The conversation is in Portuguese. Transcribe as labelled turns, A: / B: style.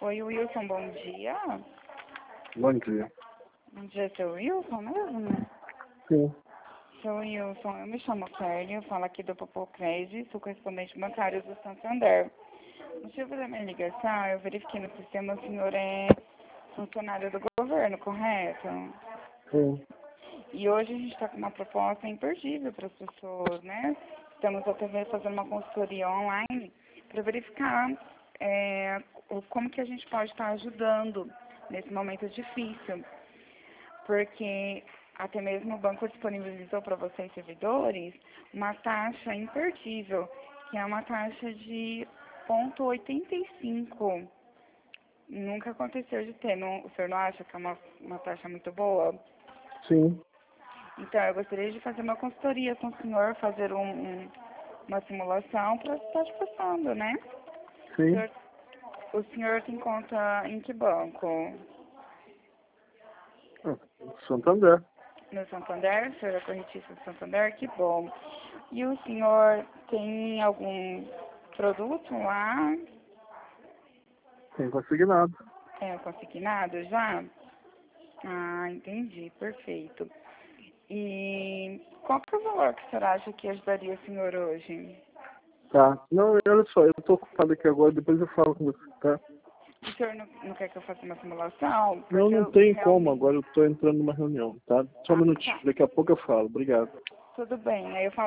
A: Oi, Wilson, bom dia.
B: Bom dia.
A: Bom dia, seu Wilson mesmo?
B: Sim.
A: Seu Wilson, eu me chamo Kelly, eu falo aqui do Popocred, sou correspondente bancário do Santander. O motivo da minha ligação, eu verifiquei no sistema, o senhor é funcionário do governo, correto?
B: Sim.
A: E hoje a gente está com uma proposta imperdível para as pessoas, né? Estamos até fazendo uma consultoria online para verificar como que a gente pode estar ajudando nesse momento difícil. Porque até mesmo o banco disponibilizou para vocês, servidores, uma taxa imperdível, que é uma taxa de 0,85. Nunca aconteceu de ter. Não, o senhor não acha que é uma taxa muito boa?
B: Sim.
A: Então, eu gostaria de fazer uma consultoria com o senhor, fazer uma simulação para estar te passando, né?
B: Sim.
A: O senhor tem conta em que banco?
B: Ah, Santander.
A: No Santander? O senhor é correntista do Santander? Que bom. E o senhor tem algum produto lá?
B: Tem consignado.
A: É consignado já? Ah, entendi. Perfeito. E qual que é o valor que o senhor acha que ajudaria o senhor hoje?
B: Tá. Não, olha só, eu tô ocupado aqui agora, depois eu falo com você, tá?
A: O senhor não quer que eu faça uma simulação? Porque
B: Não, não
A: eu
B: tem como,
A: realmente...
B: agora eu tô entrando numa reunião, tá? Só um
A: Ah,
B: minutinho,
A: tá.
B: daqui a pouco eu falo. Obrigado.
A: Tudo bem. Aí eu falo